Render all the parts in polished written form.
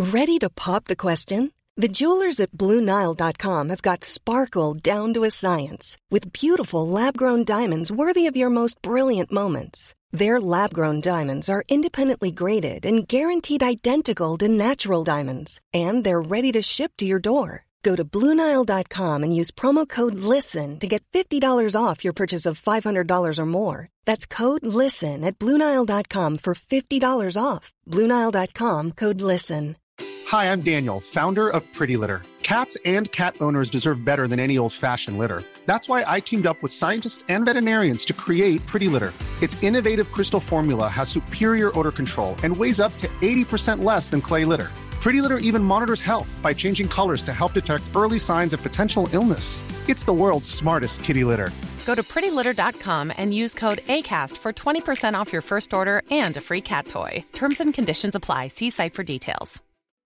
Ready to pop the question? The jewelers at BlueNile.com have got sparkle down to a science with beautiful lab-grown diamonds worthy of your most brilliant moments. Their lab-grown diamonds are independently graded and guaranteed identical to natural diamonds, and they're ready to ship to your door. Go to BlueNile.com and use promo code LISTEN to get $50 off your purchase of $500 or more. That's code LISTEN at BlueNile.com for $50 off. BlueNile.com, code LISTEN. Hi, I'm Daniel, founder of Pretty Litter. Cats and cat owners deserve better than any old-fashioned litter. That's why I teamed up with scientists and veterinarians to create Pretty Litter. Its innovative crystal formula has superior odor control and weighs up to 80% less than clay litter. Pretty Litter even monitors health by changing colors to help detect early signs of potential illness. It's the world's smartest kitty litter. Go to prettylitter.com and use code ACAST for 20% off your first order and a free cat toy. Terms and conditions apply. See site for details.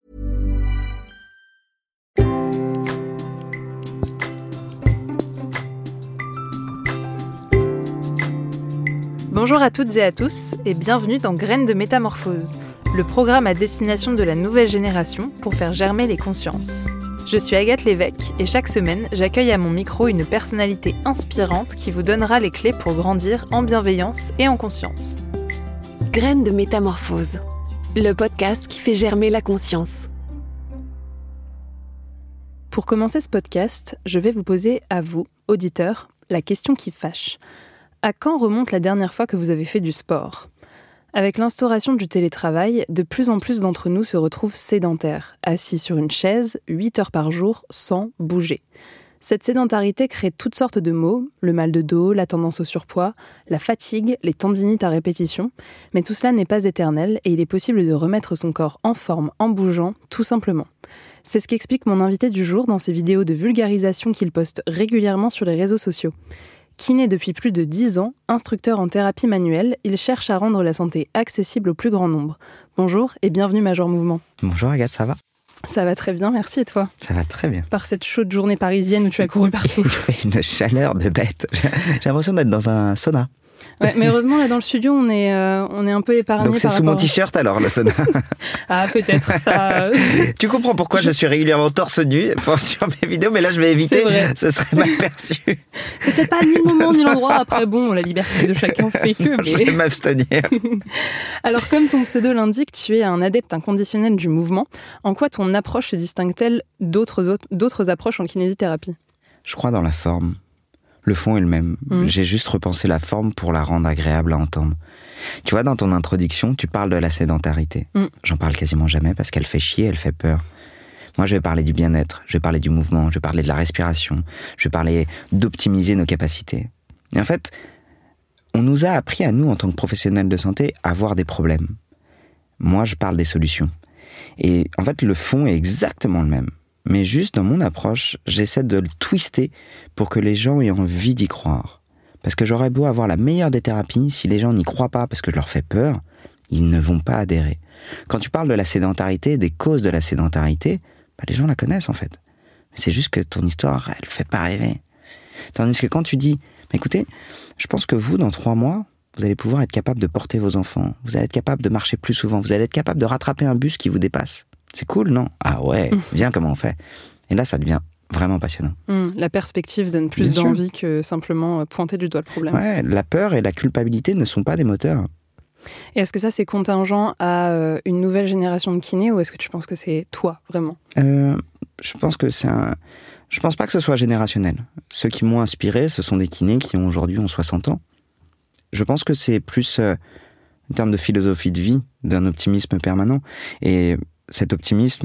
Bonjour à toutes et à tous et bienvenue dans Graines de Métamorphose, le programme à destination de la nouvelle génération pour faire germer les consciences. Je suis Agathe Lévesque et chaque semaine, j'accueille à mon micro une personnalité inspirante qui vous donnera les clés pour grandir en bienveillance et en conscience. Graines de Métamorphose, le podcast qui fait germer la conscience. Pour commencer ce podcast, je vais vous poser à vous, auditeurs, la question qui fâche. À quand remonte la dernière fois que vous avez fait du sport ? Avec l'instauration du télétravail, de plus en plus d'entre nous se retrouvent sédentaires, assis sur une chaise, 8 heures par jour, sans bouger. Cette sédentarité crée toutes sortes de maux, le mal de dos, la tendance au surpoids, la fatigue, les tendinites à répétition. Mais tout cela n'est pas éternel et il est possible de remettre son corps en forme en bougeant, tout simplement. C'est ce qu'explique mon invité du jour dans ses vidéos de vulgarisation qu'il poste régulièrement sur les réseaux sociaux. Kiné depuis plus de 10 ans, instructeur en thérapie manuelle, il cherche à rendre la santé accessible au plus grand nombre. Bonjour et bienvenue Major Mouvement. Bonjour Agathe, ça va ? Ça va très bien, merci et toi ? Ça va très bien. Par cette chaude journée parisienne où tu as couru partout. Il fait une chaleur de bête. J'ai l'impression d'être dans un sauna. Ouais, mais heureusement, là, dans le studio, on est un peu épargné. Donc c'est sous mon t-shirt alors, le sauna. Ah, peut-être, ça... Tu comprends pourquoi je suis régulièrement torse nu sur mes vidéos, mais là, je vais éviter, ce serait mal perçu. C'est peut-être pas ni le moment ni l'endroit. Après, bon, la liberté de chacun fait que... Mais... Je vais m'abstenir. Alors, comme ton pseudo l'indique, tu es un adepte inconditionnel du mouvement. En quoi ton approche se distingue-t-elle d'autres approches en kinésithérapie ? Je crois dans la forme. Le fond est le même. J'ai juste repensé la forme pour la rendre agréable à entendre. Tu vois, dans ton introduction, tu parles de la sédentarité. J'en parle quasiment jamais parce qu'elle fait chier, elle fait peur. Moi, je vais parler du bien-être, je vais parler du mouvement, je vais parler de la respiration, je vais parler d'optimiser nos capacités. Et en fait, on nous a appris à nous, en tant que professionnels de santé, à avoir des problèmes. Moi, je parle des solutions. Et en fait, le fond est exactement le même. Mais juste dans mon approche, j'essaie de le twister pour que les gens aient envie d'y croire. Parce que j'aurais beau avoir la meilleure des thérapies, si les gens n'y croient pas parce que je leur fais peur, ils ne vont pas adhérer. Quand tu parles de la sédentarité, des causes de la sédentarité, les gens la connaissent en fait. Mais c'est juste que ton histoire, elle fait pas rêver. Tandis que quand tu dis, écoutez, je pense que vous, dans 3 mois, vous allez pouvoir être capable de porter vos enfants, vous allez être capable de marcher plus souvent, vous allez être capable de rattraper un bus qui vous dépasse. C'est cool, non ? Ah ouais, viens comment on fait. Et là, ça devient vraiment passionnant. La perspective donne plus d'envie que simplement pointer du doigt le problème. Ouais, la peur et la culpabilité ne sont pas des moteurs. Et est-ce que ça, c'est contingent à une nouvelle génération de kinés ou est-ce que tu penses que c'est toi, vraiment ? Je pense que je pense pas que ce soit générationnel. Ceux qui m'ont inspiré, ce sont des kinés qui aujourd'hui ont 60 ans. Je pense que c'est plus en termes de philosophie de vie, d'un optimisme permanent. Et cet optimisme,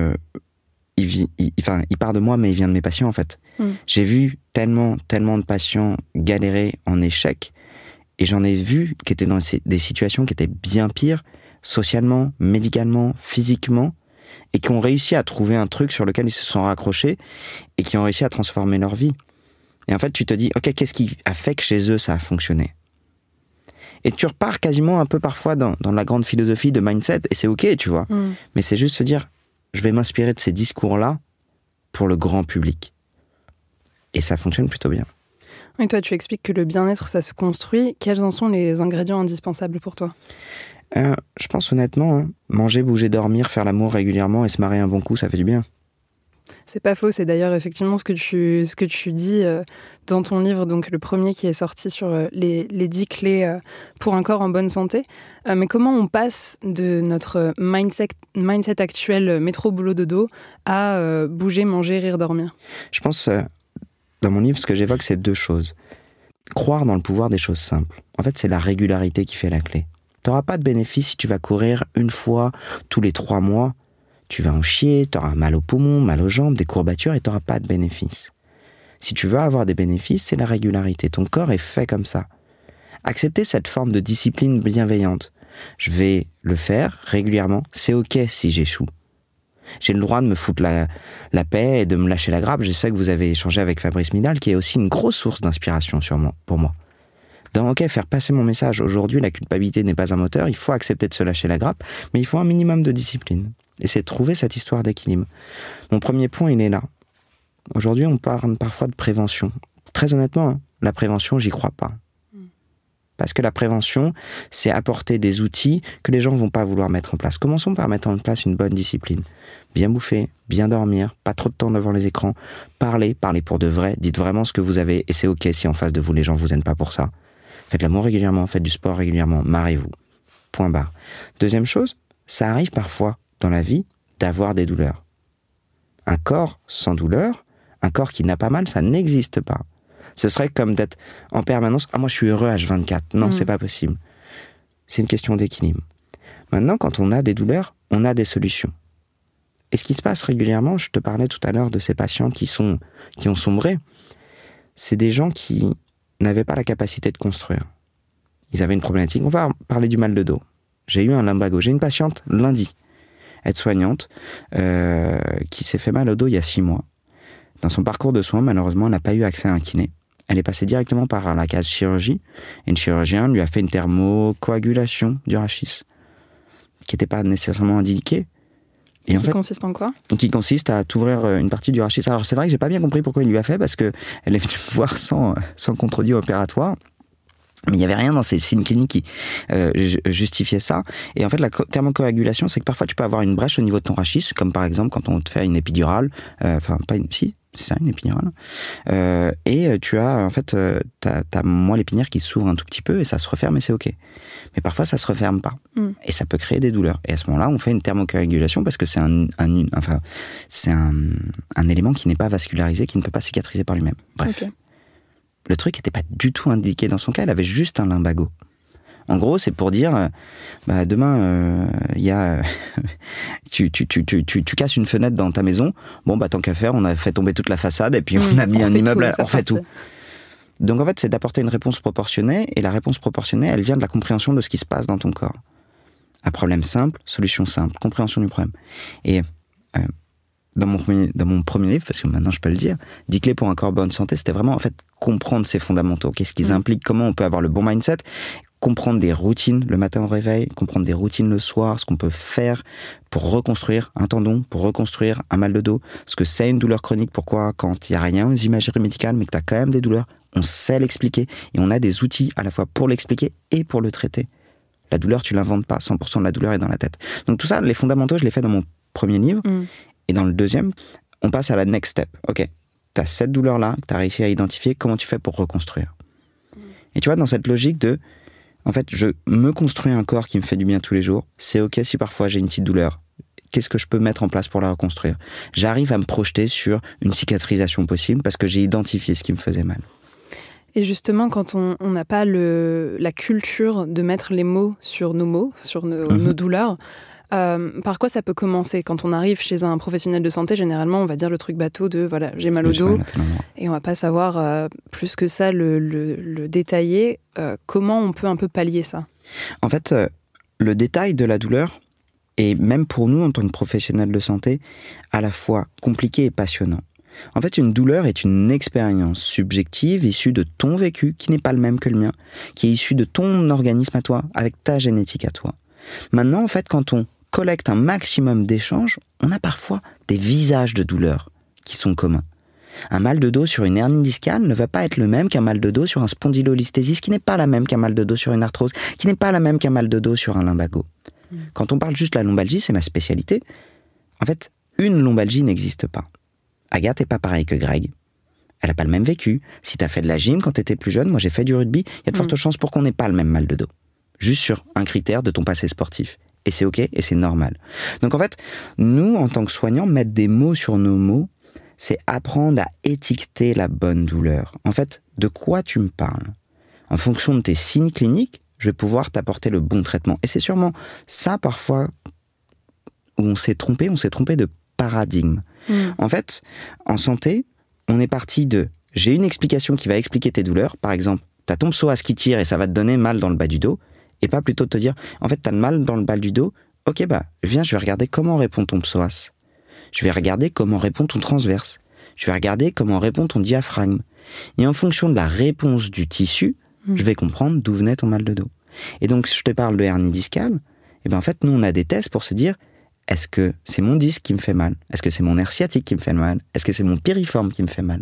il part de moi, mais il vient de mes patients, en fait. J'ai vu tellement de patients galérer en échec, et j'en ai vu qui étaient dans des situations qui étaient bien pires, socialement, médicalement, physiquement, et qui ont réussi à trouver un truc sur lequel ils se sont raccrochés, et qui ont réussi à transformer leur vie. Et en fait, tu te dis, ok, qu'est-ce qui a fait que chez eux, ça a fonctionné ? Et tu repars quasiment un peu parfois dans la grande philosophie de mindset, et c'est ok, tu vois. Mais c'est juste se dire, je vais m'inspirer de ces discours-là pour le grand public. Et ça fonctionne plutôt bien. Et toi, tu expliques que le bien-être, ça se construit. Quels en sont les ingrédients indispensables pour toi ? Je pense honnêtement, manger, bouger, dormir, faire l'amour régulièrement et se marrer un bon coup, ça fait du bien. C'est pas faux, c'est d'ailleurs effectivement ce que tu dis dans ton livre, donc le premier qui est sorti sur les 10 clés pour un corps en bonne santé. Mais comment on passe de notre mindset actuel métro, boulot, dodo à bouger, manger, rire, dormir ? Je pense, dans mon livre, ce que j'évoque, c'est 2 choses. Croire dans le pouvoir des choses simples. En fait, c'est la régularité qui fait la clé. Tu n'auras pas de bénéfice si tu vas courir une fois tous les 3 mois. Tu vas en chier, tu auras mal aux poumons, mal aux jambes, des courbatures et tu n'auras pas de bénéfice. Si tu veux avoir des bénéfices, c'est la régularité. Ton corps est fait comme ça. Accepter cette forme de discipline bienveillante. Je vais le faire régulièrement. C'est OK si j'échoue. J'ai le droit de me foutre la paix et de me lâcher la grappe. Je sais que vous avez échangé avec Fabrice Midal, qui est aussi une grosse source d'inspiration pour moi. Dans OK, faire passer mon message. Aujourd'hui, la culpabilité n'est pas un moteur. Il faut accepter de se lâcher la grappe, mais il faut un minimum de discipline. Et c'est trouver cette histoire d'équilibre. Mon premier point, il est là. Aujourd'hui, on parle parfois de prévention. Très honnêtement, la prévention, j'y crois pas. Parce que la prévention, c'est apporter des outils que les gens vont pas vouloir mettre en place. Commençons par mettre en place une bonne discipline. Bien bouffer, bien dormir, pas trop de temps devant les écrans, parler pour de vrai, dites vraiment ce que vous avez, et c'est OK si en face de vous, les gens vous aiment pas pour ça. Faites l'amour régulièrement, faites du sport régulièrement, marrez-vous. Point barre. Deuxième chose, ça arrive parfois dans la vie d'avoir des douleurs. Un corps sans douleur, un corps qui n'a pas mal, ça n'existe pas. Ce serait comme d'être en permanence « Ah, moi je suis heureux H24 ». Non, c'est pas possible. C'est une question d'équilibre. Maintenant, quand on a des douleurs, on a des solutions. Et ce qui se passe régulièrement, je te parlais tout à l'heure de ces patients qui ont sombré, c'est des gens qui n'avaient pas la capacité de construire. Ils avaient une problématique. On va parler du mal de dos. J'ai eu un lumbago. J'ai une patiente lundi, aide-soignante, qui s'est fait mal au dos il y a 6 mois. Dans son parcours de soins, malheureusement, elle n'a pas eu accès à un kiné. Elle est passée directement par la case chirurgie. Et le chirurgien lui a fait une thermocoagulation du rachis, qui n'était pas nécessairement indiquée. Et qui consiste en quoi ? Qui consiste à t'ouvrir une partie du rachis. Alors c'est vrai que j'ai pas bien compris pourquoi il lui a fait, parce que elle est venue me voir sans contre-dit opératoire. Mais il n'y avait rien dans ces signes cliniques qui justifiait ça. Et en fait, la thermocoagulation, c'est que parfois tu peux avoir une brèche au niveau de ton rachis, comme par exemple quand on te fait une épidurale. C'est ça, une épinurale. Et tu as, en fait, t'as moelle épinière qui s'ouvre un tout petit peu et ça se referme et c'est OK. Mais parfois, ça se referme pas. Et ça peut créer des douleurs. Et à ce moment-là, on fait une thermocoagulation parce que c'est un élément qui n'est pas vascularisé, qui ne peut pas cicatriser par lui-même. Bref. Okay. Le truc n'était pas du tout indiqué dans son cas, elle avait juste un lumbago. En gros, c'est pour dire, demain, tu casses une fenêtre dans ta maison, tant qu'à faire, on a fait tomber toute la façade et puis on a mis un immeuble, on fait tout. Donc en fait, c'est d'apporter une réponse proportionnée, et la réponse proportionnée, elle vient de la compréhension de ce qui se passe dans ton corps. Un problème simple, solution simple, compréhension du problème. Et dans mon premier livre, parce que maintenant je peux le dire, 10 clés pour un corps en bonne santé, c'était vraiment en fait comprendre ses fondamentaux, qu'est-ce qu'ils impliquent, comment on peut avoir le bon mindset, comprendre des routines le matin au réveil, comprendre des routines le soir, ce qu'on peut faire pour reconstruire un tendon, pour reconstruire un mal de dos, ce que c'est une douleur chronique, pourquoi quand il n'y a rien aux imageries médicales, mais que tu as quand même des douleurs, on sait l'expliquer, et on a des outils à la fois pour l'expliquer et pour le traiter. La douleur, tu l'inventes pas, 100% de la douleur est dans la tête. Donc tout ça, les fondamentaux, je les fais dans mon premier livre, et dans le deuxième, on passe à la next step. Ok, tu as cette douleur-là, que tu as réussi à identifier, comment tu fais pour reconstruire ? Et tu vois, dans cette logique de, en fait, je me construis un corps qui me fait du bien tous les jours, c'est ok si parfois j'ai une petite douleur. Qu'est-ce que je peux mettre en place pour la reconstruire ? J'arrive à me projeter sur une cicatrisation possible parce que j'ai identifié ce qui me faisait mal. Et justement, quand on n'a pas la culture de mettre les mots sur nos mots, sur nos douleurs, par quoi ça peut commencer ? Quand on arrive chez un professionnel de santé, généralement, on va dire le truc bateau de voilà, j'ai mal au dos, et on va pas savoir plus que ça le détailler. Comment on peut un peu pallier ça ? En fait, le détail de la douleur est, même pour nous en tant que professionnels de santé, à la fois compliqué et passionnant. En fait, une douleur est une expérience subjective issue de ton vécu, qui n'est pas le même que le mien, qui est issue de ton organisme à toi, avec ta génétique à toi. Maintenant, en fait, quand on collecte un maximum d'échanges, on a parfois des visages de douleur qui sont communs. Un mal de dos sur une hernie discale ne va pas être le même qu'un mal de dos sur un spondylolisthésis, qui n'est pas la même qu'un mal de dos sur une arthrose, qui n'est pas la même qu'un mal de dos sur un lumbago. Quand on parle juste de la lombalgie, c'est ma spécialité. En fait, une lombalgie n'existe pas. Agathe n'est pas pareille que Greg. Elle n'a pas le même vécu. Si tu as fait de la gym quand tu étais plus jeune, moi j'ai fait du rugby, il y a de fortes chances pour qu'on n'ait pas le même mal de dos. Juste sur un critère de ton passé sportif. Et c'est ok, et c'est normal. Donc en fait, nous, en tant que soignants, mettre des mots sur nos mots, c'est apprendre à étiqueter la bonne douleur. En fait, de quoi tu me parles ? En fonction de tes signes cliniques, je vais pouvoir t'apporter le bon traitement. Et c'est sûrement ça, parfois, où on s'est trompé de paradigme. En fait, en santé, on est parti de « j'ai une explication qui va expliquer tes douleurs », par exemple, t'as ton psoas qui tire et ça va te donner mal dans le bas du dos, et pas plutôt de te dire « en fait, t'as le mal dans le bas du dos, ok, viens, je vais regarder comment répond ton psoas. Je vais regarder comment répond ton transverse. Je vais regarder comment répond ton diaphragme. Et en fonction de la réponse du tissu, je vais comprendre d'où venait ton mal de dos. Et donc, si je te parle de hernie discale, en fait, nous, on a des tests pour se dire est-ce que c'est mon disque qui me fait mal ? Est-ce que c'est mon nerf sciatique qui me fait mal ? Est-ce que c'est mon piriforme qui me fait mal ?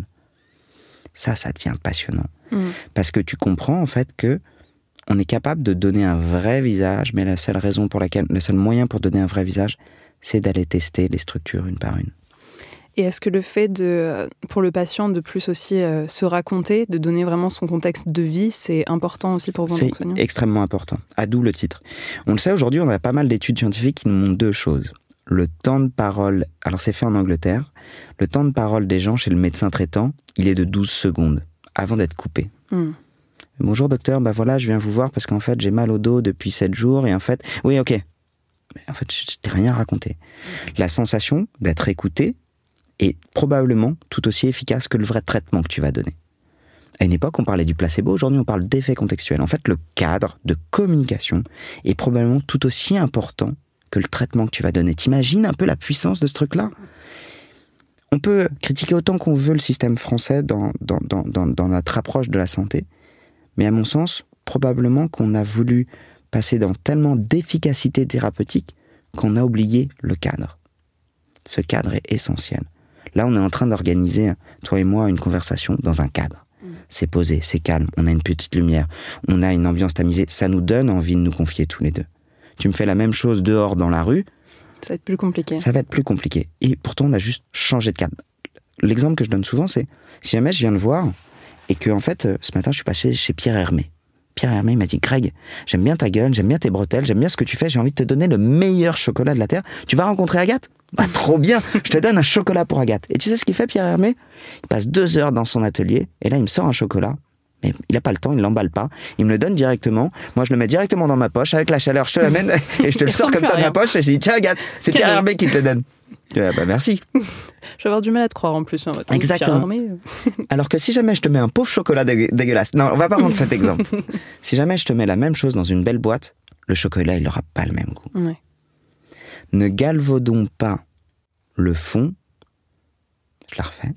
Ça devient passionnant. Parce que tu comprends, en fait, que on est capable de donner un vrai visage, mais le seul moyen pour donner un vrai visage, c'est d'aller tester les structures une par une. Et est-ce que le fait pour le patient de plus aussi se raconter, de donner vraiment son contexte de vie, c'est important aussi pour vous en tant que soignant ? C'est extrêmement important, à d'où le titre. On le sait aujourd'hui, on a pas mal d'études scientifiques qui nous montrent deux choses. Le temps de parole, alors c'est fait en Angleterre, le temps de parole des gens chez le médecin traitant, il est de 12 secondes, avant d'être coupé. Bonjour docteur, voilà, je viens vous voir parce qu'en fait j'ai mal au dos depuis 7 jours et en fait, oui ok, mais en fait je t'ai rien raconté. La sensation d'être écouté est probablement tout aussi efficace que le vrai traitement que tu vas donner. À une époque, on parlait du placebo, aujourd'hui on parle d'effet contextuel. En fait, le cadre de communication est probablement tout aussi important que le traitement que tu vas donner. T'imagines un peu la puissance de ce truc-là ? On peut critiquer autant qu'on veut le système français dans notre approche de la santé, mais à mon sens, probablement qu'on a voulu passer dans tellement d'efficacité thérapeutique qu'on a oublié le cadre. Ce cadre est essentiel. Là, on est en train d'organiser, toi et moi, une conversation dans un cadre. C'est posé, c'est calme, on a une petite lumière, on a une ambiance tamisée, ça nous donne envie de nous confier tous les deux. Tu me fais la même chose dehors dans la rue, ça va être plus compliqué. Ça va être plus compliqué. Et pourtant, on a juste changé de cadre. L'exemple que je donne souvent, c'est si jamais je viens de voir et que, en fait, ce matin, je suis passé chez Pierre Hermé. Pierre Hermé m'a dit « Greg, j'aime bien ta gueule, j'aime bien tes bretelles, j'aime bien ce que tu fais, j'ai envie de te donner le meilleur chocolat de la Terre. Tu vas rencontrer Agathe ? Trop bien, je te donne un chocolat pour Agathe. » Et tu sais ce qu'il fait, Pierre Hermé ? Il passe 2 heures dans son atelier et là, il me sort un chocolat. Mais il n'a pas le temps, il ne l'emballe pas. Il me le donne directement. Moi, je le mets directement dans ma poche. Avec la chaleur, je te l'amène et je te le sors comme ça de ma poche. Et je dis, tiens, Agathe, c'est Pierre Hermé qui te le donne. Merci. Je vais avoir du mal à te croire en plus. Exactement. Alors que si jamais je te mets un pauvre chocolat dégueulasse. Non, on va pas prendre cet exemple. Si jamais je te mets la même chose dans une belle boîte, le chocolat, il n'aura pas le même goût. Ouais. Ne galvaudons pas le fond. Je la refais.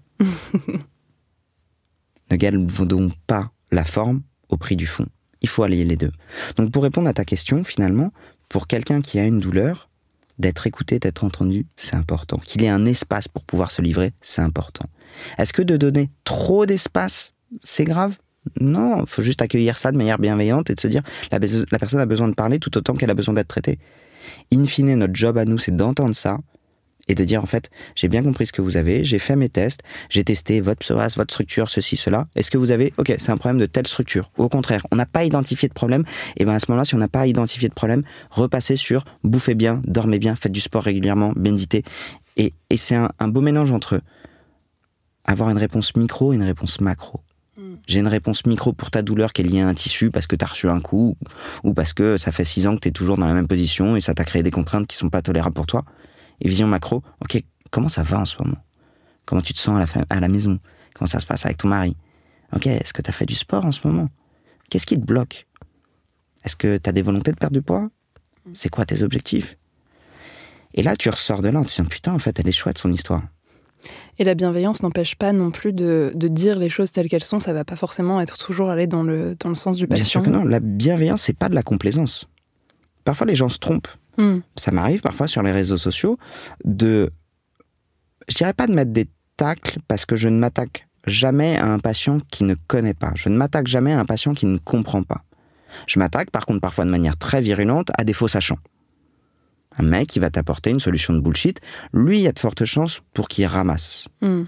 Ne galvaudons pas la forme au prix du fond. Il faut allier les deux. Donc pour répondre à ta question, finalement, pour quelqu'un qui a une douleur, d'être écouté, d'être entendu, c'est important. Qu'il ait un espace pour pouvoir se livrer, c'est important. Est-ce que de donner trop d'espace, c'est grave ? Non, il faut juste accueillir ça de manière bienveillante et de se dire la personne a besoin de parler tout autant qu'elle a besoin d'être traitée. In fine, notre job à nous, c'est d'entendre ça et de dire, en fait, j'ai bien compris ce que vous avez, j'ai fait mes tests, j'ai testé votre psoas, votre structure, ceci, cela. Est-ce que vous avez, ok, c'est un problème de telle structure. Ou au contraire, on n'a pas identifié de problème. Et bien à ce moment-là, si on n'a pas identifié de problème, repassez sur bouffez bien, dormez bien, faites du sport régulièrement, méditez. Et c'est un beau mélange entre avoir une réponse micro et une réponse macro. J'ai une réponse micro pour ta douleur qui est liée à un tissu parce que tu as reçu un coup ou parce que ça fait 6 ans que tu es toujours dans la même position et ça t'a créé des contraintes qui sont pas tolérables pour toi. Et vision macro, ok, comment ça va en ce moment ? Comment tu te sens à la maison ? Comment ça se passe avec ton mari ? Ok, est-ce que tu as fait du sport en ce moment ? Qu'est-ce qui te bloque ? Est-ce que tu as des volontés de perdre du poids ? C'est quoi tes objectifs ? Et là, tu ressors de là en te disant, putain, en fait, elle est chouette son histoire. Et la bienveillance n'empêche pas non plus de dire les choses telles qu'elles sont, ça va pas forcément être toujours aller dans le sens du patient. Bien sûr que non, la bienveillance, c'est pas de la complaisance. Parfois, les gens se trompent. Ça m'arrive parfois sur les réseaux sociaux je dirais pas de mettre des m'attaque parce que je ne m'attaque jamais à un patient qui ne connaît pas. Je ne m'attaque jamais à un patient qui ne comprend pas. Je m'attaque, par contre, parfois de manière très virulente, à des faux sachants. Un mec qui va t'apporter une solution de bullshit, lui, il y a de fortes chances pour qu'il ramasse.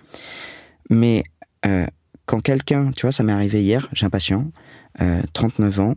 Mais quand quelqu'un, tu vois, ça m'est arrivé hier, j'ai un patient, 39 ans,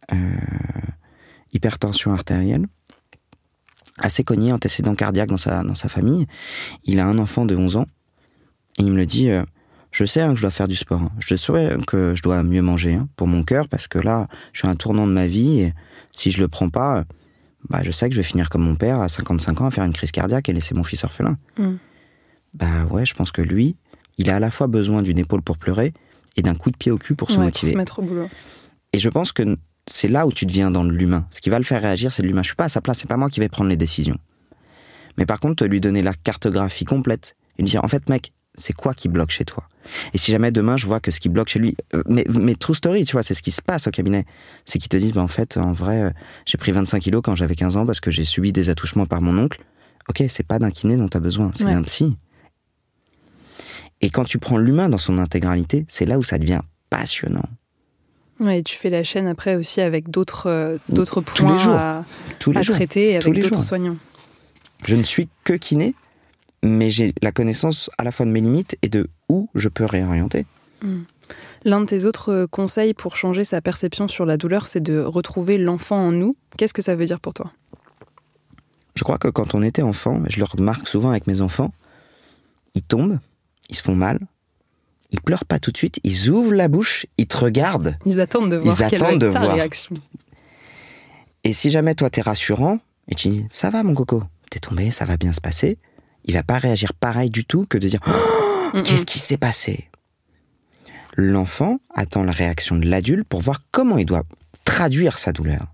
hypertension artérielle, assez cogné, antécédent cardiaque dans sa famille. Il a un enfant de 11 ans, et il me le dit... je sais que je dois faire du sport. Je sais que je dois mieux manger pour mon cœur, parce que là, je suis à un tournant de ma vie, et si je le prends pas, je sais que je vais finir comme mon père, à 55 ans, à faire une crise cardiaque et laisser mon fils orphelin. Ouais, je pense que lui, il a à la fois besoin d'une épaule pour pleurer et d'un coup de pied au cul pour se motiver. Pour se mettre au boulot. Et je pense que c'est là où tu deviens dans l'humain. Ce qui va le faire réagir, c'est l'humain. Je suis pas à sa place, c'est pas moi qui vais prendre les décisions. Mais par contre, lui donner la cartographie complète et lui dire, en fait, mec, c'est quoi qui bloque chez toi? Et si jamais demain je vois que ce qui bloque chez lui, mais true story, tu vois, c'est ce qui se passe au cabinet, c'est qu'ils te disent, en fait, en vrai, j'ai pris 25 kilos quand j'avais 15 ans parce que j'ai subi des attouchements par mon oncle. Ok, c'est pas d'un kiné dont t'as besoin, c'est d'un psy. Et quand tu prends l'humain dans son intégralité, c'est là où ça devient passionnant. Ouais, et tu fais la chaîne après aussi avec d'autres points à traiter et avec d'autres soignants. Je ne suis que kiné, mais j'ai la connaissance à la fois de mes limites et de où je peux réorienter. L'un de tes autres conseils pour changer sa perception sur la douleur, c'est de retrouver l'enfant en nous. Qu'est-ce que ça veut dire pour toi? Je crois que quand on était enfant, je le remarque souvent avec mes enfants, ils tombent, ils se font mal, ils pleurent pas tout de suite, ils ouvrent la bouche, ils te regardent. Ils attendent de voir quelle va être ta réaction. Et si jamais toi t'es rassurant, et tu dis, ça va mon coco, t'es tombé, ça va bien se passer, il va pas réagir pareil du tout que de dire, oh, qu'est-ce qui s'est passé? L'enfant attend la réaction de l'adulte pour voir comment il doit traduire sa douleur.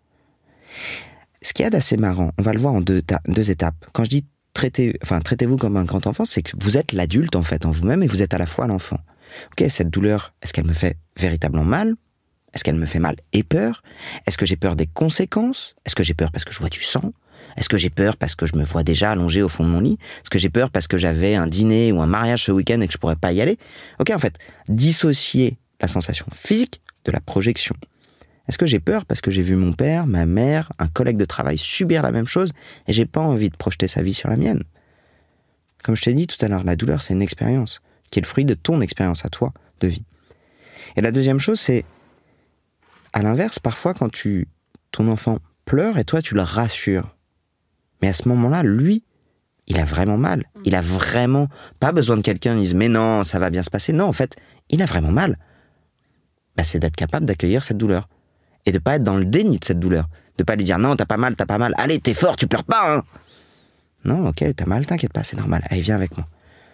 Ce qu'il y a d'assez marrant, on va le voir en deux étapes. Quand je dis traitez-vous comme un grand enfant, c'est que vous êtes l'adulte en fait en vous-même et vous êtes à la fois l'enfant. Ok, cette douleur, est-ce qu'elle me fait véritablement mal? Est-ce qu'elle me fait mal et peur? Est-ce que j'ai peur des conséquences? Est-ce que j'ai peur parce que je vois du sang? Est-ce que j'ai peur parce que je me vois déjà allongé au fond de mon lit? Est-ce que j'ai peur parce que j'avais un dîner ou un mariage ce week-end et que je pourrais pas y aller? Ok, en fait, dissocier la sensation physique de la projection. Est-ce que j'ai peur parce que j'ai vu mon père, ma mère, un collègue de travail subir la même chose et j'ai pas envie de projeter sa vie sur la mienne? Comme je t'ai dit tout à l'heure, la douleur, c'est une expérience qui est le fruit de ton expérience à toi de vie. Et la deuxième chose, c'est, à l'inverse, parfois quand ton enfant pleure et toi tu le rassures. Mais à ce moment-là, lui, il a vraiment mal. Il a vraiment pas besoin de quelqu'un qui dise « mais non, ça va bien se passer ». Non, en fait, il a vraiment mal. C'est d'être capable d'accueillir cette douleur. Et de pas être dans le déni de cette douleur. De pas lui dire « non, t'as pas mal. Allez, t'es fort, tu pleures pas, hein !» Non, ok, t'as mal, t'inquiète pas, c'est normal. Allez, viens avec moi.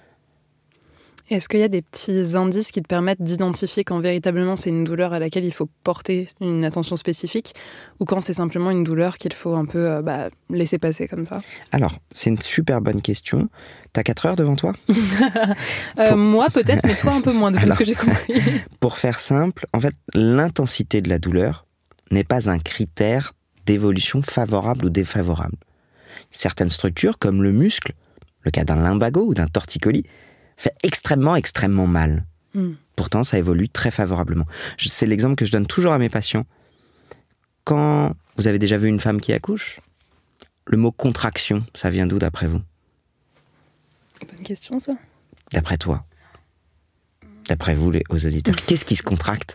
Est-ce qu'il y a des petits indices qui te permettent d'identifier quand véritablement c'est une douleur à laquelle il faut porter une attention spécifique ou quand c'est simplement une douleur qu'il faut un peu laisser passer comme ça? Alors, c'est une super bonne question. T'as 4 heures devant toi? Moi peut-être, mais toi un peu moins, de ce que j'ai compris. Pour faire simple, en fait, l'intensité de la douleur n'est pas un critère d'évolution favorable ou défavorable. Certaines structures, comme le muscle, le cas d'un lumbago ou d'un torticolis, fait extrêmement mal. Pourtant, ça évolue très favorablement. C'est l'exemple que je donne toujours à mes patients. Quand vous avez déjà vu une femme qui accouche, le mot contraction, ça vient d'où d'après vous? Bonne question, ça. D'après toi. D'après vous, aux auditeurs. Qu'est-ce qui se contracte?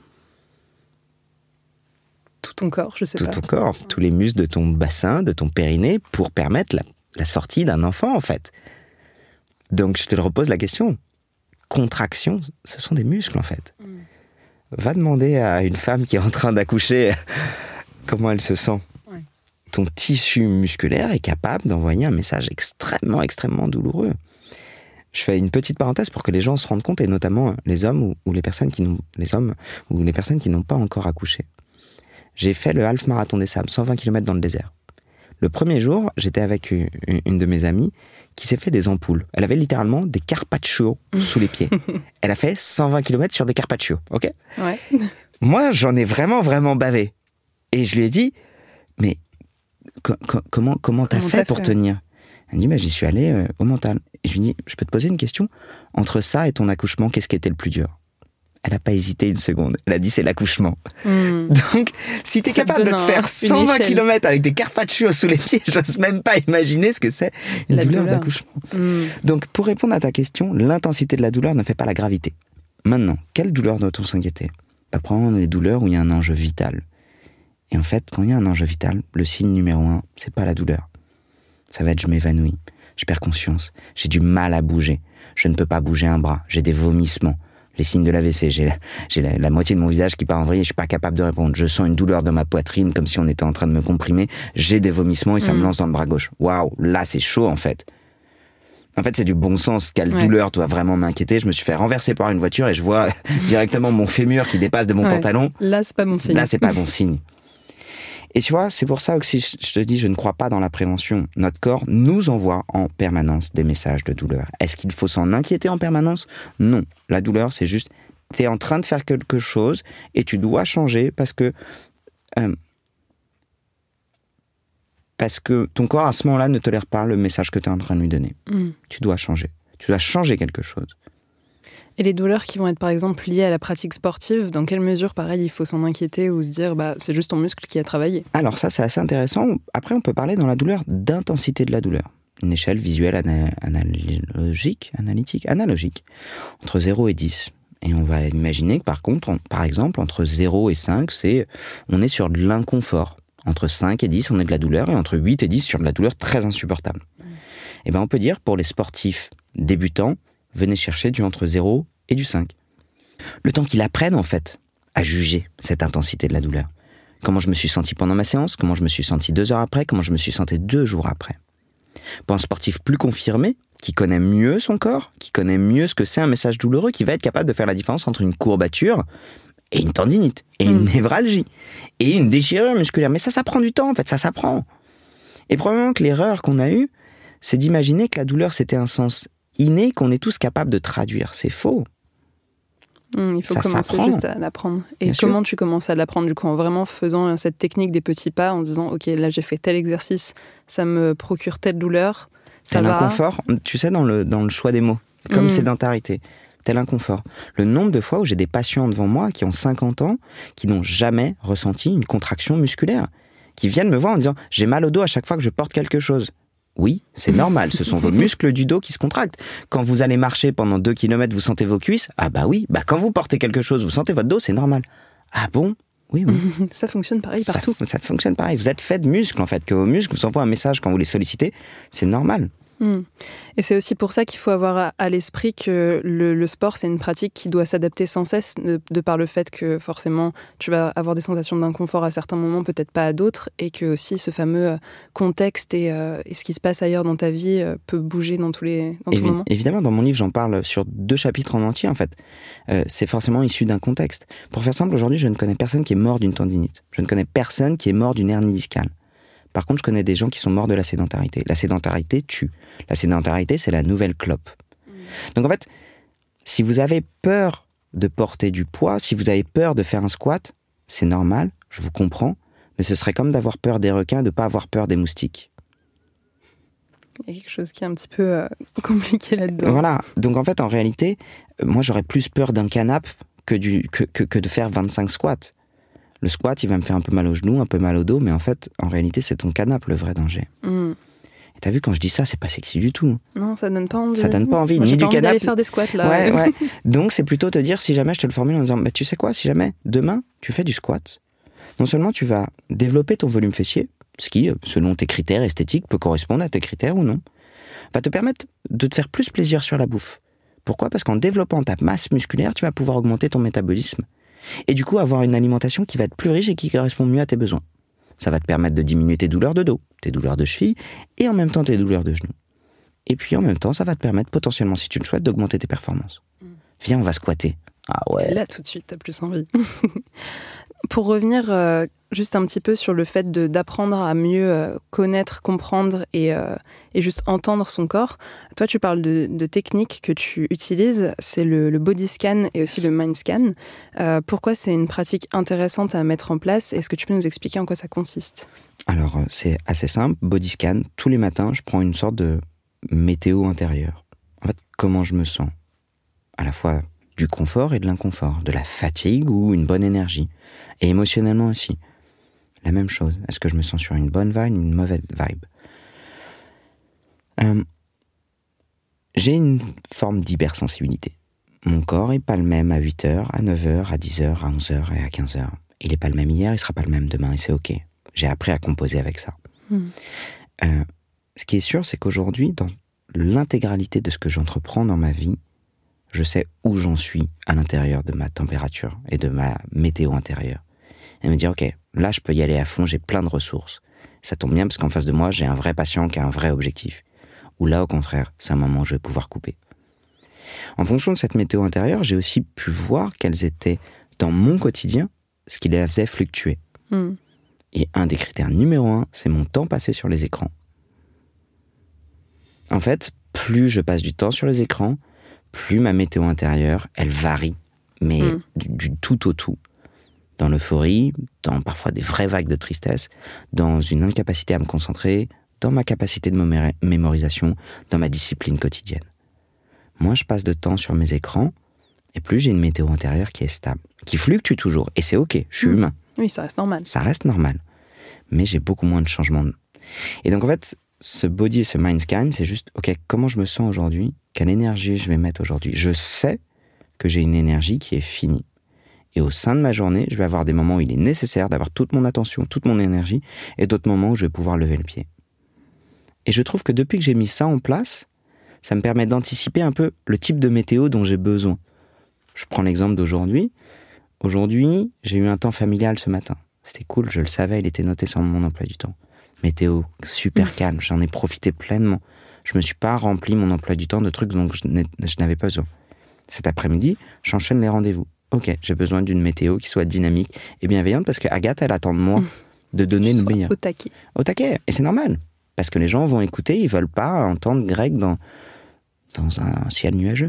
Tout ton corps, je sais pas. Tout ton corps, tous les muscles de ton bassin, de ton périnée, pour permettre la sortie d'un enfant, en fait. Donc, je te le repose la question. Contraction, ce sont des muscles, en fait. Va demander à une femme qui est en train d'accoucher comment elle se sent. Ouais. Ton tissu musculaire est capable d'envoyer un message extrêmement douloureux. Je fais une petite parenthèse pour que les gens se rendent compte, et notamment les hommes ou les personnes qui n'ont pas encore accouché. J'ai fait le half marathon des sables, 120 km dans le désert. Le premier jour, j'étais avec une de mes amies qui s'est fait des ampoules. Elle avait littéralement des carpaccio sous les pieds. Elle a fait 120 km sur des carpaccio, ok? Ouais. Moi, j'en ai vraiment bavé. Et je lui ai dit, mais comment t'as fait pour tenir? Elle me dit, j'y suis allée au mental. Et je lui dis, je peux te poser une question? Entre ça et ton accouchement, qu'est-ce qui était le plus dur? Elle n'a pas hésité une seconde. Elle a dit, c'est l'accouchement. Donc, si tu es capable de te faire 120 km avec des carpaccio sous les pieds, j'ose même pas imaginer ce que c'est une douleur d'accouchement. Donc, pour répondre à ta question, l'intensité de la douleur ne fait pas la gravité. Maintenant, quelle douleur doit-on s'inquiéter? Prendre les douleurs où il y a un enjeu vital. Et en fait, quand il y a un enjeu vital, le signe numéro 1, c'est pas la douleur. Ça va être je m'évanouis, je perds conscience, j'ai du mal à bouger, je ne peux pas bouger un bras, j'ai des vomissements. Les signes de l'AVC, j'ai la moitié de mon visage qui part en vrille et je suis pas capable de répondre. Je sens une douleur dans ma poitrine comme si on était en train de me comprimer. J'ai des vomissements et ça me lance dans le bras gauche. Waouh, là c'est chaud en fait. En fait, c'est du bon sens. Quelle douleur doit vraiment m'inquiéter? Je me suis fait renverser par une voiture et je vois directement mon fémur qui dépasse de mon pantalon. Là, c'est pas bon signe. Là, c'est pas bon signe. Et tu vois, c'est pour ça que si je te dis je ne crois pas dans la prévention, notre corps nous envoie en permanence des messages de douleur. Est-ce qu'il faut s'en inquiéter en permanence? Non. La douleur, c'est juste, t'es en train de faire quelque chose et tu dois changer parce que ton corps, à ce moment-là, ne tolère pas le message que tu es en train de lui donner. Tu dois changer. Tu dois changer quelque chose. Et les douleurs qui vont être, par exemple, liées à la pratique sportive, dans quelle mesure, pareil, il faut s'en inquiéter ou se dire, c'est juste ton muscle qui a travaillé? Alors ça, c'est assez intéressant. Après, on peut parler dans la douleur d'intensité de la douleur. Une échelle visuelle analogique, entre 0 et 10. Et on va imaginer que, par exemple, entre 0 et 5, on est sur de l'inconfort. Entre 5 et 10, on est de la douleur, et entre 8 et 10, sur de la douleur très insupportable. Et on peut dire, pour les sportifs débutants, venez chercher du entre 0 et du 5. Le temps qu'ils apprennent, en fait, à juger cette intensité de la douleur. Comment je me suis senti pendant ma séance, comment je me suis senti 2 heures après, comment je me suis senti 2 jours après. Pour un sportif plus confirmé, qui connaît mieux son corps, qui connaît mieux ce que c'est un message douloureux, qui va être capable de faire la différence entre une courbature et une tendinite, et une névralgie, et une déchirure musculaire. Mais ça prend du temps, en fait, ça s'apprend. Et probablement que l'erreur qu'on a eue, c'est d'imaginer que la douleur, c'était un sens inné qu'on est tous capables de traduire. C'est faux. Il faut commencer juste à l'apprendre. Et comment tu commences à l'apprendre, du coup, en vraiment faisant cette technique des petits pas, en disant, ok, là j'ai fait tel exercice, ça me procure telle douleur, ça va. Tel inconfort, tu sais, dans le choix des mots, comme sédentarité, tel inconfort. Le nombre de fois où j'ai des patients devant moi qui ont 50 ans, qui n'ont jamais ressenti une contraction musculaire, qui viennent me voir en disant, j'ai mal au dos à chaque fois que je porte quelque chose. Oui, c'est normal, ce sont vos muscles du dos qui se contractent. Quand vous allez marcher pendant 2 km, vous sentez vos cuisses? Ah bah oui, quand vous portez quelque chose, vous sentez votre dos, c'est normal. Ah bon? Oui. Ça fonctionne pareil partout. Ça fonctionne pareil. Vous êtes fait de muscles, en fait, que vos muscles vous envoient un message quand vous les sollicitez, c'est normal. Et c'est aussi pour ça qu'il faut avoir à l'esprit que le sport, c'est une pratique qui doit s'adapter sans cesse, de par le fait que forcément tu vas avoir des sensations d'inconfort à certains moments, peut-être pas à d'autres, et que aussi ce fameux contexte et ce qui se passe ailleurs dans ta vie peut bouger dans tous moments. Évidemment, dans mon livre, j'en parle sur 2 chapitres en entier, en fait. C'est forcément issu d'un contexte. Pour faire simple, aujourd'hui, je ne connais personne qui est mort d'une tendinite. Je ne connais personne qui est mort d'une hernie discale. Par contre, je connais des gens qui sont morts de la sédentarité. La sédentarité tue. La sédentarité, c'est la nouvelle clope. Donc en fait, si vous avez peur de porter du poids, si vous avez peur de faire un squat, c'est normal, je vous comprends, mais ce serait comme d'avoir peur des requins, de ne pas avoir peur des moustiques. Il y a quelque chose qui est un petit peu compliqué là-dedans. Voilà. Donc en fait, en réalité, moi j'aurais plus peur d'un canapé que de faire 25 squats. Le squat, il va me faire un peu mal au genou, un peu mal au dos, mais en fait, en réalité, c'est ton canapé le vrai danger. Et t'as vu, quand je dis ça, c'est pas sexy du tout. Non, ça donne pas envie. Ça donne pas envie, moi, ni du canapé. D'aller faire des squats, là. Ouais. Donc, c'est plutôt te dire, si jamais je te le formule en disant, tu sais quoi, si jamais, demain, tu fais du squat, non seulement tu vas développer ton volume fessier, ce qui, selon tes critères esthétiques, peut correspondre à tes critères ou non, va te permettre de te faire plus plaisir sur la bouffe. Pourquoi ? Parce qu'en développant ta masse musculaire, tu vas pouvoir augmenter ton métabolisme. Et du coup, avoir une alimentation qui va être plus riche et qui correspond mieux à tes besoins. Ça va te permettre de diminuer tes douleurs de dos, tes douleurs de cheville, et en même temps tes douleurs de genoux. Et puis en même temps, ça va te permettre potentiellement, si tu le souhaites, d'augmenter tes performances. Viens, on va squatter. Ah ouais. Et là, tout de suite, t'as plus envie. Pour revenir juste un petit peu sur le fait d'apprendre à mieux connaître, comprendre et juste entendre son corps, toi, tu parles de techniques que tu utilises, c'est le body scan et aussi le mind scan. Pourquoi c'est une pratique intéressante à mettre en place? Est-ce que tu peux nous expliquer en quoi ça consiste? Alors, c'est assez simple. Body scan, tous les matins, je prends une sorte de météo intérieure. En fait, comment je me sens? À la fois du confort et de l'inconfort, de la fatigue ou une bonne énergie. Et émotionnellement aussi. La même chose. Est-ce que je me sens sur une bonne vibe ou une mauvaise vibe? J'ai une forme d'hypersensibilité. Mon corps n'est pas le même à 8h, à 9h, à 10h, à 11h et à 15h. Il n'est pas le même hier, il ne sera pas le même demain, et c'est OK. J'ai appris à composer avec ça. Ce qui est sûr, c'est qu'aujourd'hui, dans l'intégralité de ce que j'entreprends dans ma vie, je sais où j'en suis à l'intérieur de ma température et de ma météo intérieure. Et me dire, OK, là, je peux y aller à fond, j'ai plein de ressources. Ça tombe bien parce qu'en face de moi, j'ai un vrai patient qui a un vrai objectif. Ou là, au contraire, c'est un moment où je vais pouvoir couper. En fonction de cette météo intérieure, j'ai aussi pu voir quels étaient, dans mon quotidien, ce qui les faisait fluctuer. Et un des critères numéro 1, c'est mon temps passé sur les écrans. En fait, plus je passe du temps sur les écrans, plus ma météo intérieure, elle varie, mais du tout au tout. Dans l'euphorie, dans parfois des vraies vagues de tristesse, dans une incapacité à me concentrer, dans ma capacité de mémorisation, dans ma discipline quotidienne. Moins je passe de temps sur mes écrans, et plus j'ai une météo intérieure qui est stable, qui fluctue toujours, et c'est OK, je suis humain. Oui, ça reste normal. Ça reste normal, mais j'ai beaucoup moins de changements. Et donc en fait, ce body et ce mind scan, c'est juste, OK, comment je me sens aujourd'hui? Quelle énergie je vais mettre aujourd'hui? Je sais que j'ai une énergie qui est finie. Et au sein de ma journée, je vais avoir des moments où il est nécessaire d'avoir toute mon attention, toute mon énergie, et d'autres moments où je vais pouvoir lever le pied. Et je trouve que depuis que j'ai mis ça en place, ça me permet d'anticiper un peu le type de météo dont j'ai besoin. Je prends l'exemple d'aujourd'hui. Aujourd'hui, j'ai eu un temps familial ce matin. C'était cool, je le savais, il était noté sur mon emploi du temps. Météo super calme, j'en ai profité pleinement. Je me suis pas rempli mon emploi du temps de trucs dont je n'avais pas besoin. Cet après-midi, j'enchaîne les rendez-vous. OK, j'ai besoin d'une météo qui soit dynamique et bienveillante parce que Agathe, elle attend de moi de donner le meilleur. Au taquet. Au taquet. Et c'est normal. Parce que les gens vont écouter, ils veulent pas entendre Greg dans un ciel nuageux.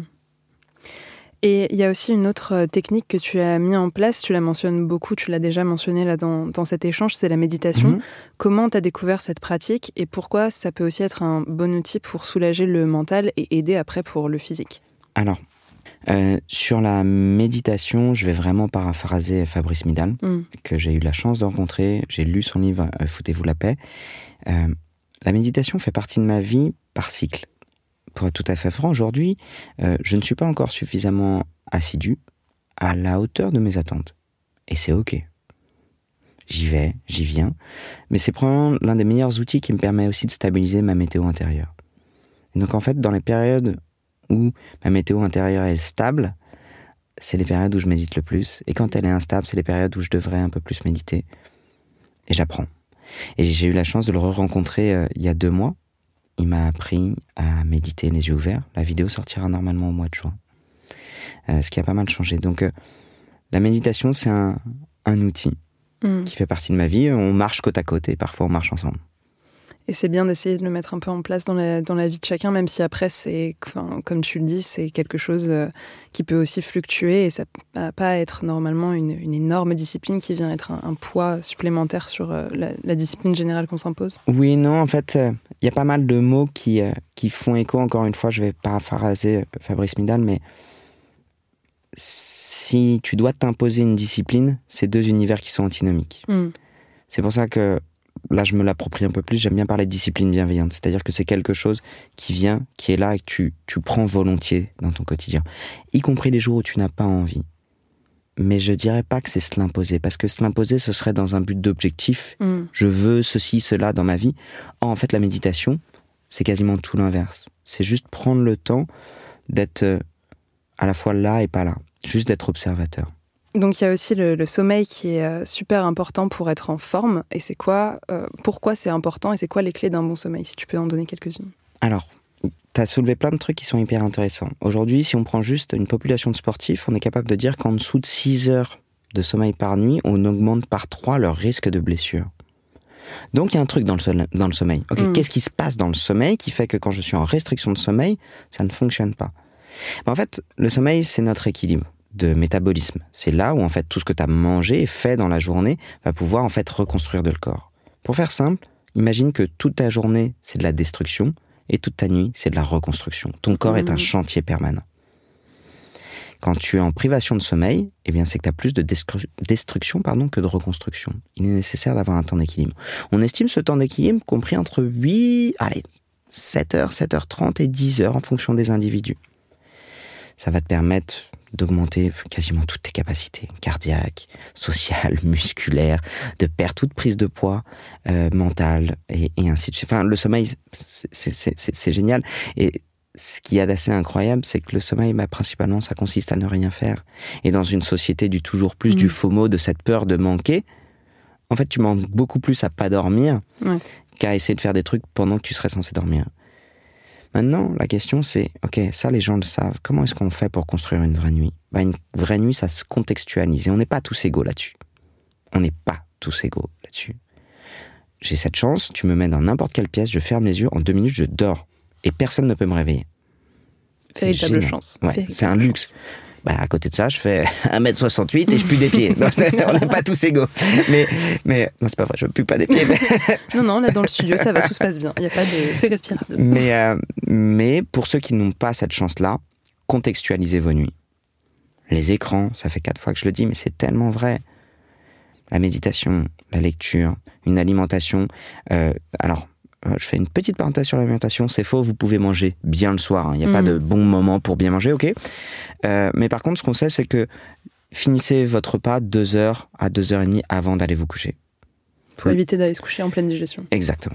Et il y a aussi une autre technique que tu as mis en place, tu la mentionnes beaucoup, tu l'as déjà mentionné là dans cet échange, c'est la méditation. Comment tu as découvert cette pratique et pourquoi ça peut aussi être un bon outil pour soulager le mental et aider après pour le physique? Alors, sur la méditation, je vais vraiment paraphraser Fabrice Midal, que j'ai eu la chance de rencontrer. J'ai lu son livre « Foutez-vous la paix ». La méditation fait partie de ma vie par cycle. Pour être tout à fait franc, aujourd'hui, je ne suis pas encore suffisamment assidu à la hauteur de mes attentes. Et c'est OK. J'y vais, j'y viens. Mais c'est probablement l'un des meilleurs outils qui me permet aussi de stabiliser ma météo intérieure. Et donc en fait, dans les périodes où ma météo intérieure est stable, c'est les périodes où je médite le plus. Et quand elle est instable, c'est les périodes où je devrais un peu plus méditer. Et j'apprends. Et j'ai eu la chance de le re-rencontrer il y a 2 mois. Il m'a appris à méditer les yeux ouverts. La vidéo sortira normalement au mois de juin. Ce qui a pas mal changé. Donc, la méditation, c'est un outil qui fait partie de ma vie. On marche côte à côte et parfois on marche ensemble. Et c'est bien d'essayer de le mettre un peu en place dans la vie de chacun, même si après, comme tu le dis, c'est quelque chose qui peut aussi fluctuer et ça ne va pas être normalement une énorme discipline qui vient être un poids supplémentaire sur la discipline générale qu'on s'impose. Oui, non, en fait, il y a pas mal de mots qui font écho. Encore une fois, je vais paraphraser Fabrice Midal, mais si tu dois t'imposer une discipline, c'est 2 univers qui sont antinomiques. C'est pour ça que là, je me l'approprie un peu plus. J'aime bien parler de discipline bienveillante. C'est-à-dire que c'est quelque chose qui vient, qui est là et que tu prends volontiers dans ton quotidien. Y compris les jours où tu n'as pas envie. Mais je dirais pas que c'est se l'imposer. Parce que se l'imposer, ce serait dans un but d'objectif. Je veux ceci, cela dans ma vie. Or, en fait, la méditation, c'est quasiment tout l'inverse. C'est juste prendre le temps d'être à la fois là et pas là. Juste d'être observateur. Donc il y a aussi le sommeil qui est super important pour être en forme. Et c'est quoi, pourquoi c'est important et c'est quoi les clés d'un bon sommeil, si tu peux en donner quelques-unes? Alors, tu t'as soulevé plein de trucs qui sont hyper intéressants. Aujourd'hui, si on prend juste une population de sportifs, on est capable de dire qu'en dessous de 6 heures de sommeil par nuit, on augmente par 3 leur risque de blessure. Donc, il y a un truc dans le sommeil. Qu'est-ce qui se passe dans le sommeil qui fait que quand je suis en restriction de sommeil, ça ne fonctionne pas? En fait, le sommeil, c'est notre équilibre de métabolisme. C'est là où, en fait, tout ce que tu as mangé et fait dans la journée va pouvoir, en fait, reconstruire le corps. Pour faire simple, imagine que toute ta journée, c'est de la destruction et toute ta nuit, c'est de la reconstruction. Ton corps est un chantier permanent. Quand tu es en privation de sommeil, eh bien, c'est que tu as plus de destruction que de reconstruction. Il est nécessaire d'avoir un temps d'équilibre. On estime ce temps d'équilibre compris entre 7h, 7h30 et 10h en fonction des individus. Ça va te permettre d'augmenter quasiment toutes tes capacités cardiaques, sociales, musculaires, de perdre toute prise de poids mentale et ainsi de suite. Enfin, le sommeil, c'est génial. Et ce qu'il y a d'assez incroyable, c'est que le sommeil, principalement, ça consiste à ne rien faire. Et dans une société du toujours plus, du FOMO, de cette peur de manquer, en fait, tu manques beaucoup plus à pas dormir qu'à essayer de faire des trucs pendant que tu serais censé dormir. Maintenant, la question c'est, ça les gens le savent, comment est-ce qu'on fait pour construire une vraie nuit? Une vraie nuit, ça se contextualise, et on n'est pas tous égaux là-dessus. J'ai cette chance, tu me mets dans n'importe quelle pièce, je ferme les yeux, en 2 minutes, je dors. Et personne ne peut me réveiller. C'est véritable chance. Ouais, c'est un luxe. À côté de ça, je fais 1m68 et je pue des pieds. Non, on n'est pas tous égaux. Mais non, c'est pas vrai, je ne pue pas des pieds. Non, là dans le studio, ça va, tout se passe bien. Il y a pas de... C'est respirable. Mais pour ceux qui n'ont pas cette chance-là, contextualisez vos nuits. Les écrans, ça fait 4 fois que je le dis, mais c'est tellement vrai. La méditation, la lecture, une alimentation. Je fais une petite parenthèse sur l'alimentation. C'est faux, vous pouvez manger bien le soir. Il n'y a pas de bon moment pour bien manger, mais par contre, ce qu'on sait, c'est que finissez votre repas 2h à 2h30 avant d'aller vous coucher. Pour éviter d'aller se coucher en pleine digestion. Exactement.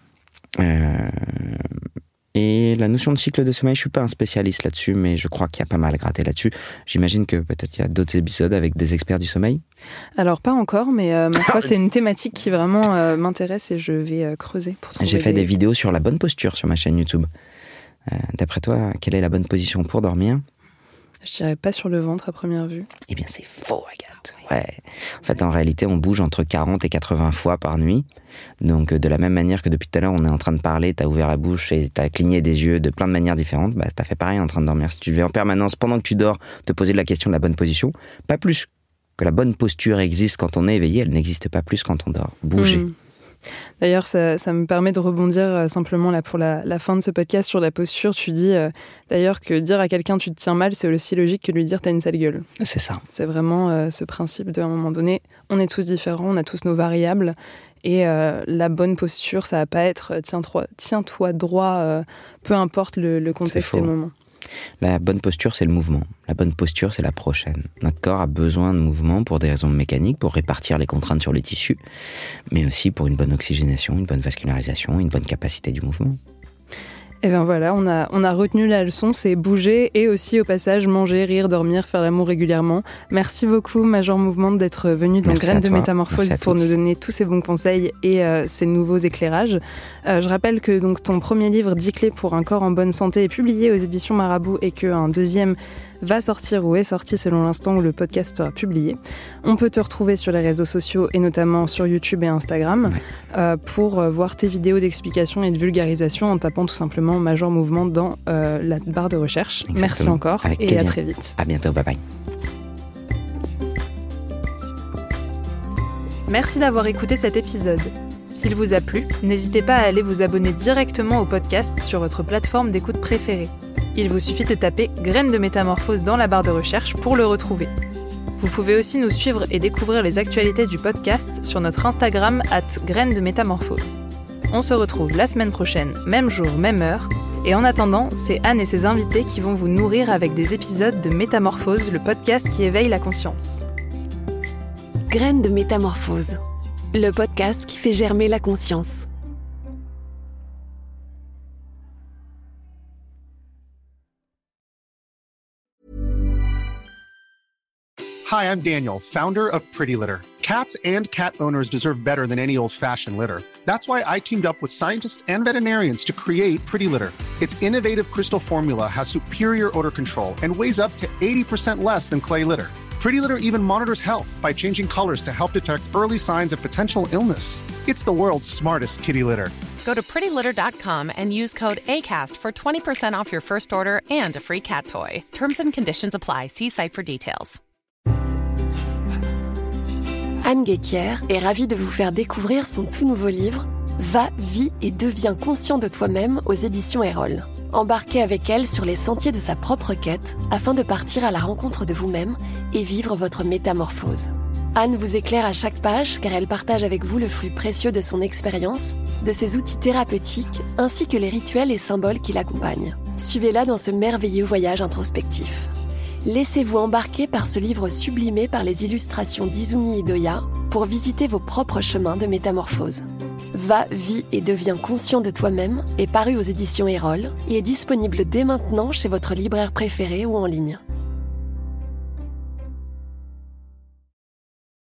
Et la notion de cycle de sommeil, je suis pas un spécialiste là-dessus, mais je crois qu'il y a pas mal à gratter là-dessus. J'imagine que peut-être il y a d'autres épisodes avec des experts du sommeil. Alors pas encore, mais ma foi, c'est une thématique qui vraiment m'intéresse et je vais creuser pour trouver. J'ai fait des vidéos sur la bonne posture sur ma chaîne YouTube. D'après toi, quelle est la bonne position pour dormir? Je dirais pas sur le ventre à première vue. Eh bien, c'est faux, Agathe. Ouais. En fait, en réalité, on bouge entre 40 et 80 fois par nuit. Donc, de la même manière que depuis tout à l'heure, on est en train de parler, t'as ouvert la bouche et t'as cligné des yeux de plein de manières différentes, t'as fait pareil en train de dormir. Si tu devais en permanence, pendant que tu dors, te poser la question de la bonne position, pas plus que la bonne posture existe quand on est éveillé, elle n'existe pas plus quand on dort. Bouger. D'ailleurs, ça me permet de rebondir simplement là pour la fin de ce podcast sur la posture. Tu dis d'ailleurs que dire à quelqu'un tu te tiens mal, c'est aussi logique que lui dire t'as une sale gueule. C'est ça. C'est vraiment ce principe de, à un moment donné, on est tous différents, on a tous nos variables. Et la bonne posture, ça va pas être tiens-toi droit, peu importe le contexte et le moment. La bonne posture, c'est le mouvement. La bonne posture, c'est la prochaine. Notre corps a besoin de mouvement pour des raisons mécaniques, pour répartir les contraintes sur les tissus, mais aussi pour une bonne oxygénation, une bonne vascularisation, une bonne capacité du mouvement. Et bien voilà, on a retenu la leçon, c'est bouger et aussi au passage manger, rire, dormir, faire l'amour régulièrement. Merci beaucoup Major Mouvement d'être venu dans Graines de Métamorphose pour nous donner tous ces bons conseils et ces nouveaux éclairages. Je rappelle que donc ton premier livre 10 clés pour un corps en bonne santé est publié aux éditions Marabout et qu'un deuxième va sortir ou est sorti selon l'instant où le podcast sera publié. On peut te retrouver sur les réseaux sociaux et notamment sur YouTube et Instagram pour voir tes vidéos d'explication et de vulgarisation en tapant tout simplement Major Mouvement dans la barre de recherche. Exactement. Merci encore et à très vite. À bientôt, bye bye. Merci d'avoir écouté cet épisode. S'il vous a plu, n'hésitez pas à aller vous abonner directement au podcast sur votre plateforme d'écoute préférée. Il vous suffit de taper Graines de Métamorphose dans la barre de recherche pour le retrouver. Vous pouvez aussi nous suivre et découvrir les actualités du podcast sur notre Instagram @Graines de Métamorphose. On se retrouve la semaine prochaine, même jour, même heure. Et en attendant, c'est Anne et ses invités qui vont vous nourrir avec des épisodes de Métamorphose, le podcast qui éveille la conscience. Graines de Métamorphose, le podcast qui fait germer la conscience. Hi, I'm Daniel, founder of Pretty Litter. Cats and cat owners deserve better than any old-fashioned litter. That's why I teamed up with scientists and veterinarians to create Pretty Litter. Its innovative crystal formula has superior odor control and weighs up to 80% less than clay litter. Pretty Litter even monitors health by changing colors to help detect early signs of potential illness. It's the world's smartest kitty litter. Go to prettylitter.com and use code ACAST for 20% off your first order and a free cat toy. Terms and conditions apply. See site for details. Anne Guéquière est ravie de vous faire découvrir son tout nouveau livre « Va, vis et deviens conscient de toi-même » aux éditions Erol. Embarquez avec elle sur les sentiers de sa propre quête afin de partir à la rencontre de vous-même et vivre votre métamorphose. Anne vous éclaire à chaque page car elle partage avec vous le fruit précieux de son expérience, de ses outils thérapeutiques ainsi que les rituels et symboles qui l'accompagnent. Suivez-la dans ce merveilleux voyage introspectif. Laissez-vous embarquer par ce livre sublimé par les illustrations d'Izumi Idoya pour visiter vos propres chemins de métamorphose. Va, vis et deviens conscient de toi-même est paru aux éditions Erol et est disponible dès maintenant chez votre libraire préféré ou en ligne.